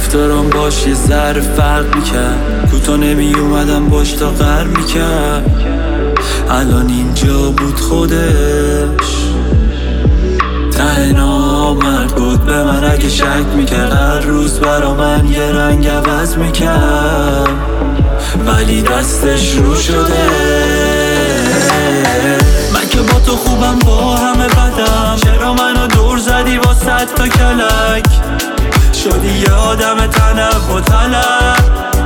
رفتارم باش یه ذره فرق میکرد، کوتا نمی اومدم باش تا غر میکرد. الان اینجا بود خودش، ته نامرد بود به من اگه شک میکرد. هر روز برا من یه رنگ عوض میکرد، ولی دستش رو شده. من که با تو خوبم با همه بدم، چرا منو دور زدی با 100 تا کلک؟ شدی یه آدم طلب و طلب،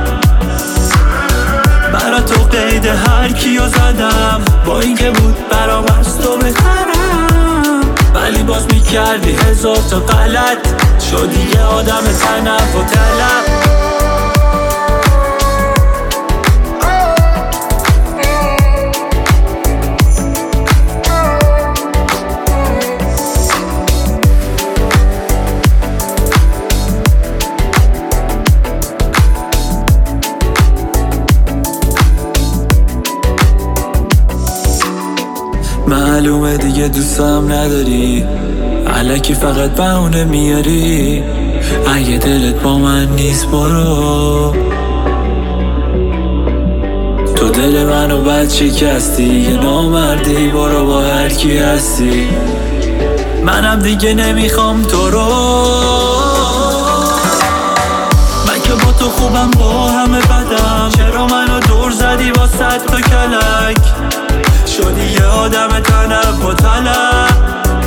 برا تو قید هر کیو زدم، با این که بود برام از تو بهترم. ولی باز میکردی هزار تا غلط، شدی یه آدم طلب و طلب. معلومه دیگه دوستم نداری، الکی فقط بهونه میاری. اگه دلت با من نیست برو، تو دل منو بد شکستی، یه نامردی برو با هر کی هستی. منم دیگه نمیخوام تو رو، من که با تو خوبم با همه بدم، چرا منو دور زدی با 100 تا کلک؟ شدی یه آدم طلب و طلب،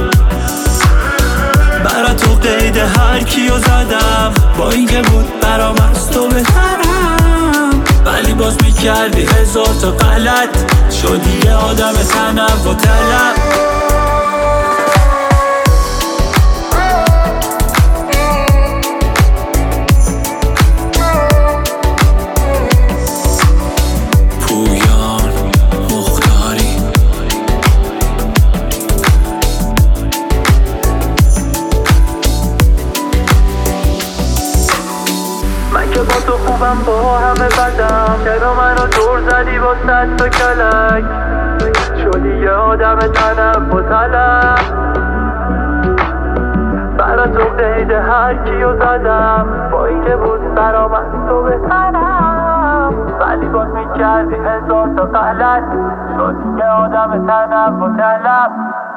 برا تو قید هر کیو زدم، با این که بود برام از تو بهترم. ولی باز میکردی هزار تا غلط، شدی یه آدم طلب و طلب. با تو خوبم با همه بدم، چرا منو دور زدی با 100 تا کلک؟ شدی یه آدم طلب و طلب، برا تو قید هر کیو زدم، با این که بود برام از تو بهترم. ولی باز میکردی هزار تا غلط، شدی یه آدم طلب و طلب.